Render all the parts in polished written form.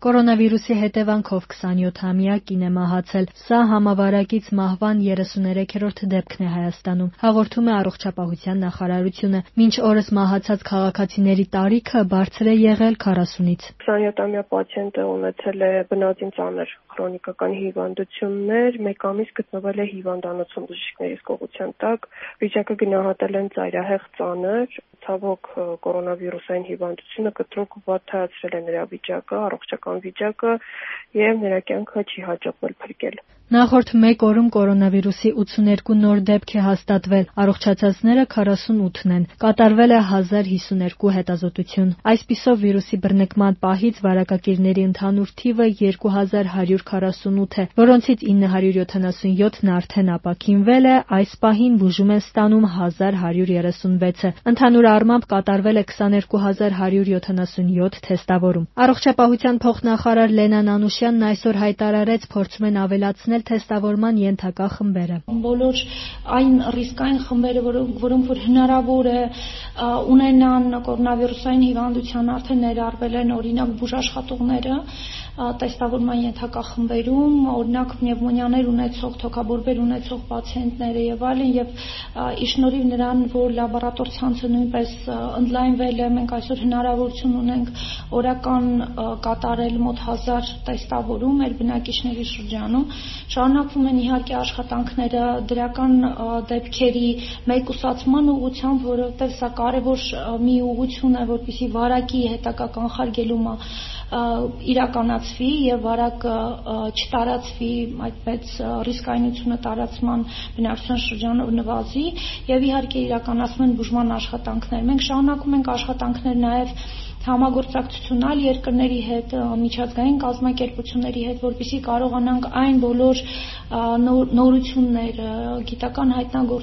Կորոնավիրուսի հետևանքով 27-ամյա կին է մահացել։ Սա համավարակից մահվան 33-րդ դեպքն է Հայաստանում, հաղորդում է Առողջապահության նախարարությունը։ Մինչ օրս մահացած քաղաքացիների տարիքը բարձր է եղել 40-ից։ 27-ամյա պացիենտը ունեցել է բնածին ծանր քրոնիկական հիվանդություններ, 1 ամիս գտնվել է հիվանդանոցում բժիշկների զգողության տակ, վիճակը գնահատել են ծայրահեղ ծանր, ցավոք կորոնավիրուսային հիվանդությունը կտրուկ վատթարացրել է նրա վիճակը, առողջական վիճակը եւ նրա կյանքը չի հաջողվել փրկել։ Նախորդ 1 օրում կորոնավիրուսի 82 նոր դեպք է հաստատվել, առողջացածները 48-ն են, կատարվել է 1052 հետազոտություն։ Այսպիսով վիրուսի բռնկման պահից վարակակիրների ընդհանուր թիվը 2148 է, որոնցից 977-ն արդեն ապաքինվել է, այս պահին բուժում են ստանում 1136-ը։ Ընդհանուր առմամբ կատարվել է 22177 թեստավորում։ Առողջապահության փոխնախարար Լենան Անուշյանն այսօր հայտարարեց, փորձում են ավելացնել թեստավորման ենթակա խմբերը։ Բոլոր այն ռիսկային խմբերը, որոնք որ հնարավոր է ունենան կորոնավիրուսային հիվանդության, արդեն ներառվել են, օրինակ բուժաշխատողները տեստավորման ենթակա խմբերում, օրինակ պնևմոնիաներ ունեցող, թոքաբորբեր ունեցող պացիենտները եւ այլն, եւ ի շնորհիվ նրան, որ լաբորատոր ցանցը նույնպես ընդլայնվել է, մենք այսօր հնարավորություն ունենք օրական կատարել մոտ 1000 տեստավորում մեր բնակիչների շրջանում։ Շարունակվում են իհարկե աշխատանքները դրական դեպքերի մեկուսացման ուղղությամբ, որովհետև սա կարևոր մի ուղղություն է, որպեսզի վարակի հետագա կանխարգելումը իրականացվի եւ վարակը չտարածվի, այդպես ռիսկայնությունը տարածման բնակչության շրջանով նվազի եւ իհարկե իրականացվում են բուժման աշխատանքներ։ Մենք շարունակում ենք աշխատանքներ նաեւ համագործակցություն այլ երկրների հետ, միջազգային կազմակերպությունների հետ, որպեսզի կարողանանք այն բոլոր նորությունները, գիտական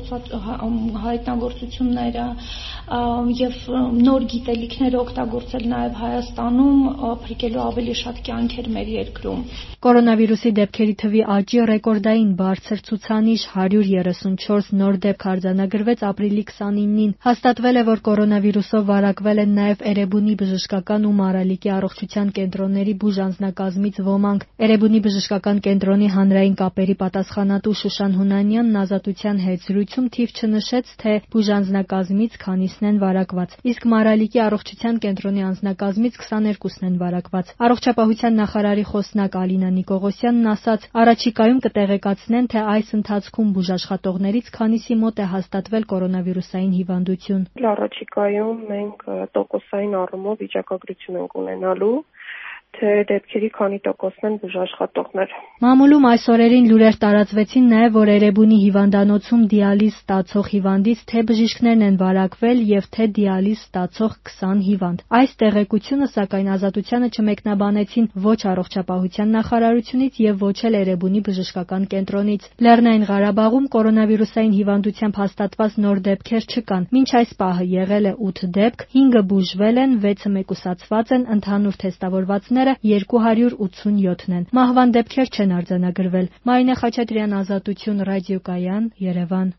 հայտնագործությունները եւ նոր գիտելիքները օգտագործել նաեւ Հայաստանում, փրկելու ավելի շատ կյանքեր մեր երկրում։ Կորոնավիրուսի դեպքերի թվի աճի ռեկորդային բարձր ցուցանիշ 134 նոր դեպք արձանագրվեց ապրիլի 29-ին։ Հաստատվել է, որ կորոնավիրուսով վարակվել են նաեւ Էրեբունի բժշկական ու Մարալիկի առողջության կենտրոնների բուժանձնակազմից ոմանք։ Էրեբունի բժշկական կենտրոնի հանրային կապերի պատասխանատու Շուշան Հունանյանն ազատության հետ զրույցում թիվ չնշեց, թե բուժանձնակազմից քանիսն են վարակված, իսկ Մարալիկի առողջության կենտրոնի անձնակազմից 22-ն են վարակված։ Առողջապահության նախարարի խոսնակ Ալինա Նիկողոսյանն ասաց, առաջիկայում կտեղեկացնեն, թե այս ընթացքում բուժաշխատողներից քանիսի մոտ է հաստատվել կորոնավիրուսային հիվանդություն։ Առաջիկայում մենք տոկոսային առումով վիճակագրություն ենք ունենալու, թե դեպքերի քանի տոկոսն են բուժաշխատողներ։ Մամուլում այս օրերին լուրեր տարածվեցին նաև, որ Էրեբունի հիվանդանոցում դիալիզ ստացող հիվանդից թե բժիշկներն են վարակվել եւ թե դիալիզ ստացող 20 հիվանդ։ Այս տեղեկությունը, սակայն, ազատությանը չմեկնաբանեցին ոչ առողջապահության նախարարությունից եւ ոչ էլ Էրեբունի բժշկական կենտրոնից։ Լեռնային Ղարաբաղում կորոնավիրուսային հիվանդությամբ հաստատված նոր դեպքեր չկան։ Մինչ այս պահը եղել է 8 դեպք, 5-ը բուժվել են, 6-ը մեկուսացված են, ընդհանուր թեստավորվածները 287-ն են։ Մահվան դեպքեր չեն արձանագրվել։ Մարինե Խաչատրյան, Ազատություն, Ռադիոկայան, Երևան։